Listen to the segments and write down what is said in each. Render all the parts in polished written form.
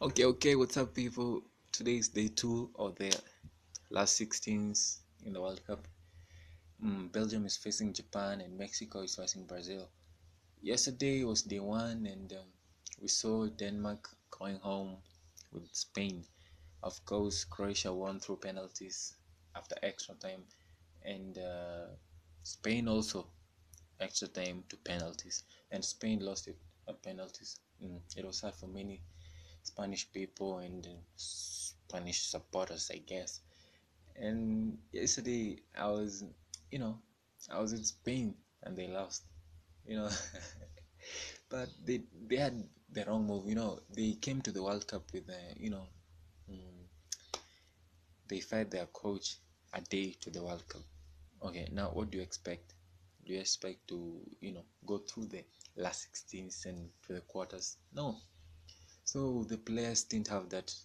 Okay, what's up, people? Today is day two of the last 16s in the World Cup. Belgium is facing Japan and Mexico is facing Brazil. Yesterday was day one, and we saw Denmark going home with Spain. Of course, Croatia won through penalties after extra time, and Spain also extra time to penalties, and Spain lost it at penalties. It was hard for many Spanish people and Spanish supporters, I guess. And yesterday you know, I was in Spain and they lost, you know. But they had the wrong move, They came to the World Cup with, mm, they fired their coach a day to the World Cup. Okay, now what do you expect? Do you expect to, go through the last 16s and to the quarters? No. So the players didn't have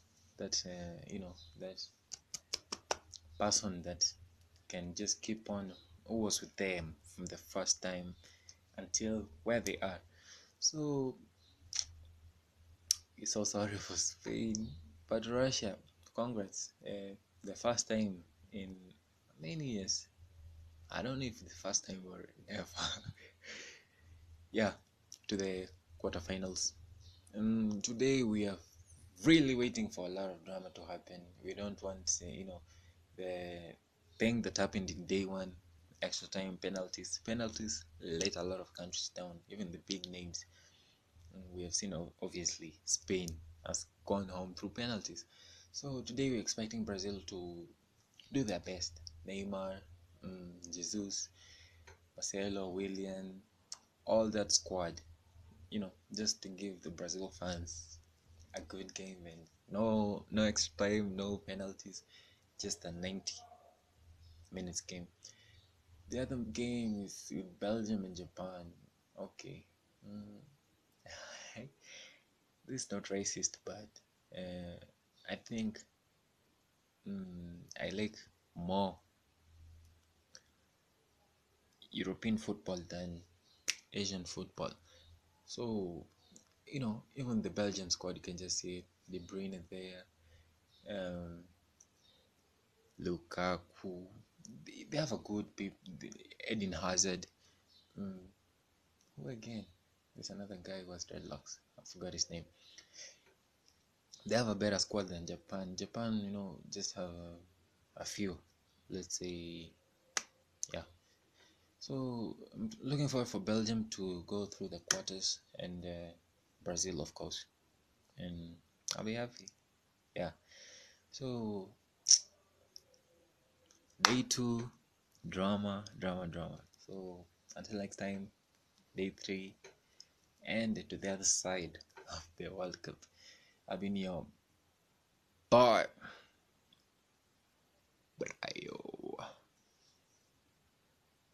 that person that can just keep on, who was with them from the first time until where they are. So it's so sorry for Spain, but Russia, congrats. The first time in many years. I don't know if the first time or ever. Yeah, to the quarterfinals. Today we are really waiting for a lot of drama to happen. We don't want, the thing that happened in day one, extra time penalties. Penalties let a lot of countries down, even the big names. We have seen, obviously, Spain has gone home through penalties. So today we're expecting Brazil to do their best. Neymar, Jesus, Marcelo, Willian, all that squad, just to give the Brazil fans a good game, and no extra time, no penalties, just a 90 minutes game. The other game is with Belgium and Japan. Okay. This is not racist, but I think I like more European football than Asian football. So, even the Belgian squad, you can just see it. De Bruyne there, um, Lukaku. They have a good people. Eden Hazard. Who again? There's another guy who has dreadlocks. I forgot his name. They have a better squad than Japan. Japan, just have a few. Let's say, yeah. So I'm looking forward for Belgium to go through the quarters, and Brazil, of course, and I'll be happy. Yeah. So day two, drama. So until next time, day three, and to the other side of the World Cup. I've been your boy.